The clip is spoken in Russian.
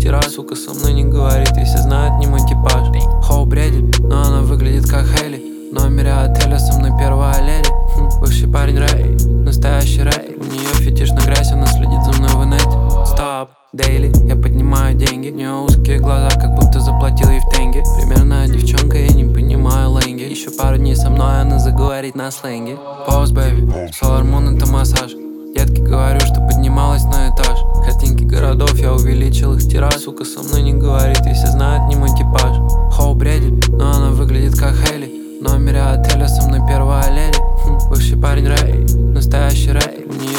тираж. Сука со мной не говорит, и все знают, не мой типаж. Хоу бредит, но она выглядит как Хейли. В номере отеля со мной первая леди. Бывший парень Рэй, настоящий Рэй. У нее фетиш на грязь, она следит за мной в инете. Стоп, дейли, я поднимаю деньги. У нее узкие глаза, как будто заплатил ей в тенге. Примерная девчонка, я не понимаю лэнги. Еще пару дней со мной, она заговорит на сленге. Pause, baby, Solar Moon это массаж. Детки, говорю, что поднималась на этаж. Картинки городов, я увеличил их тираж. Сука со мной не говорит, и все знают, не мой типаж. Хоу бредит, но она выглядит как Хейли. В номере отеля со мной первая леди. Бывший парень Рэй, настоящий Рэй. У нее